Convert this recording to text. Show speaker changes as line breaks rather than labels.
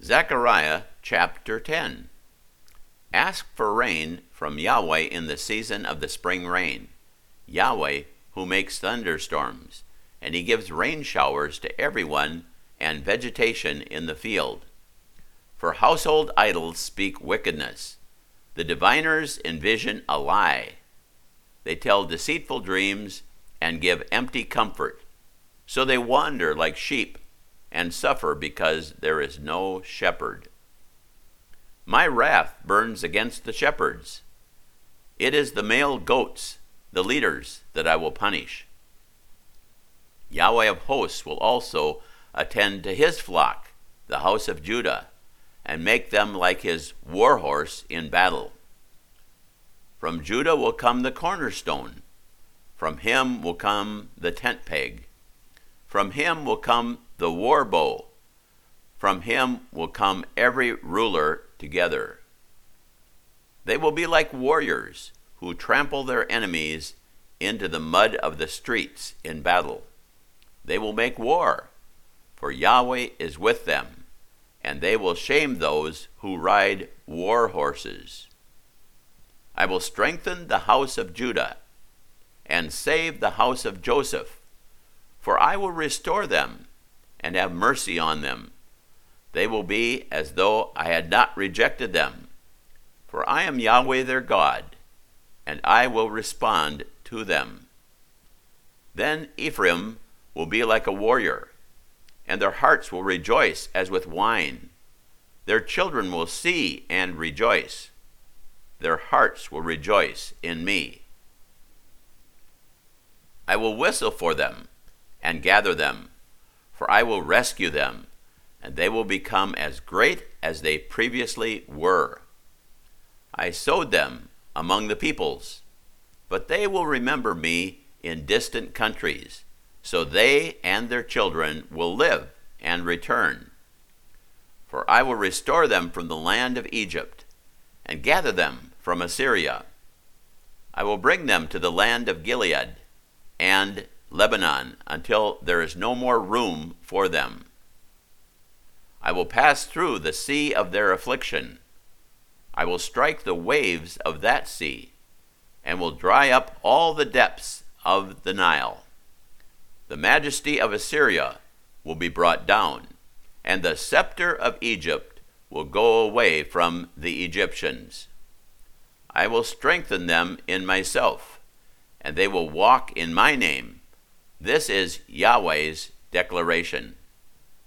Zechariah chapter 10. Ask for rain from Yahweh in the season of the spring rain. Yahweh, who makes thunderstorms, and he gives rain showers to everyone and vegetation in the field. For household idols speak wickedness. The diviners envision a lie. They tell deceitful dreams and give empty comfort. So they wander like sheep and suffer because there is no shepherd. My wrath burns against the shepherds. It is the male goats, the leaders, that I will punish. Yahweh of hosts will also attend to his flock, the house of Judah, and make them like his war horse in battle. From Judah will come the cornerstone. From him will come the tent peg. From him will come the war bow. From him will come every ruler together. They will be like warriors who trample their enemies into the mud of the streets in battle. They will make war, for Yahweh is with them, and they will shame those who ride war horses. I will strengthen the house of Judah and save the house of Joseph, for I will restore them and have mercy on them. They will be as though I had not rejected them, for I am Yahweh their God, and I will respond to them. Then Ephraim will be like a warrior, and their hearts will rejoice as with wine. Their children will see and rejoice. Their hearts will rejoice in me. I will whistle for them and gather them, for I will rescue them, and they will become as great as they previously were. I sowed them among the peoples, but they will remember me in distant countries, so they and their children will live and return. For I will restore them from the land of Egypt, and gather them from Assyria. I will bring them to the land of Gilead and Lebanon until there is no more room for them. I will pass through the sea of their affliction. I will strike the waves of that sea, and will dry up all the depths of the Nile. The majesty of Assyria will be brought down, and the scepter of Egypt will go away from the Egyptians. I will strengthen them in myself, and they will walk in my name. This is Yahweh's declaration.